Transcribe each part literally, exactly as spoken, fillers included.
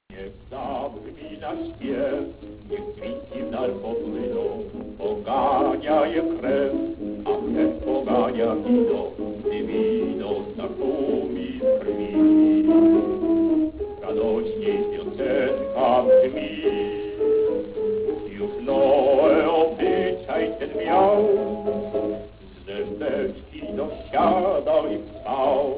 Niech zabrzmi na śpiew, niech dźwięki w dal popłyną, pogania je krew, a krew pogania wino, gdy wino zakumi w krwi. Radośnie piosenka brzmi, już Noe obyczaj ten miał, z deszczki dosiadał i wstał.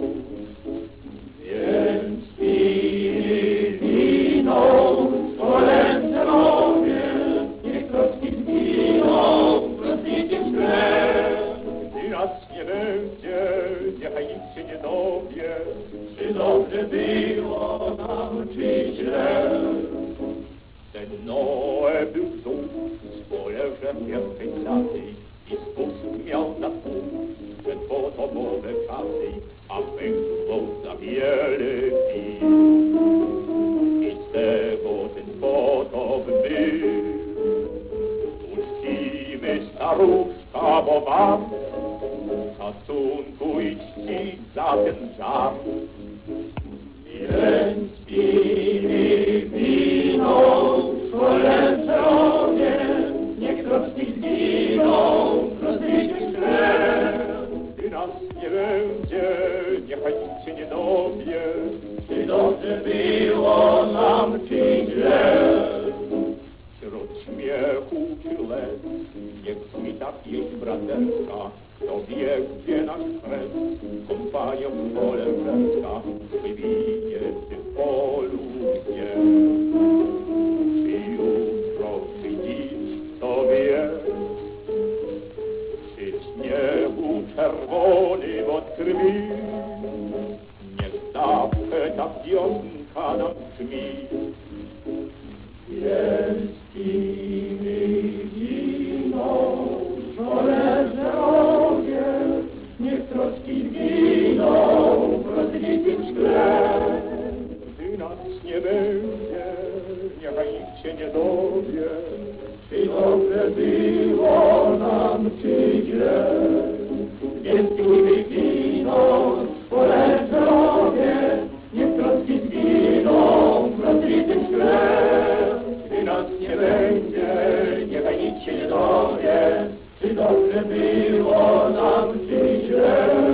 Więc pij wino, polęce moje, niech troski zginą, rozlicie krew. Gdy nas nie będzie, niechaj nikt się nie dowie, czy dobrze było nam, czy źle. Ten Noe był zuch, spoleżem pierwszej klasy i sposób miał na pół, przed potopowe czasy, a węgłą za wiele pił. I z tego ten potop był uczciwy staruszka, bo wam szacunku i czci za ten żart. Więc pijmy wino, polęce obie, niech troski zginą, rozliczyć krew. Gdy nas nie będzie, niechaj nikt się nie dowie, czy dobrze było nam, czy źle. Wśród śmiechu czy łez, niech brzmi ta pieśń braterska, kto wie, gdzie nasz kres, kompanią koleżeńska, wywinie w tym polu gdzie. Czy jutro, czy dziś, kto wie, czy w niebu czerwonym od krwi, niech zawsze ta piosenka nam brzmi. Więc pijmy wino, polęce obie, niech troski zginą, rozliczyć krew. Gdy nas nie będzie, niechaj nikt się nie dowie, czy dobrze było nam, czy źle. Więc pijmy wino, polęce obie, niech troski zginą, rozliczyć krew. Gdy nas nie będzie, niechaj nikt się nie dowie, czy dobrze było nam, czy źle.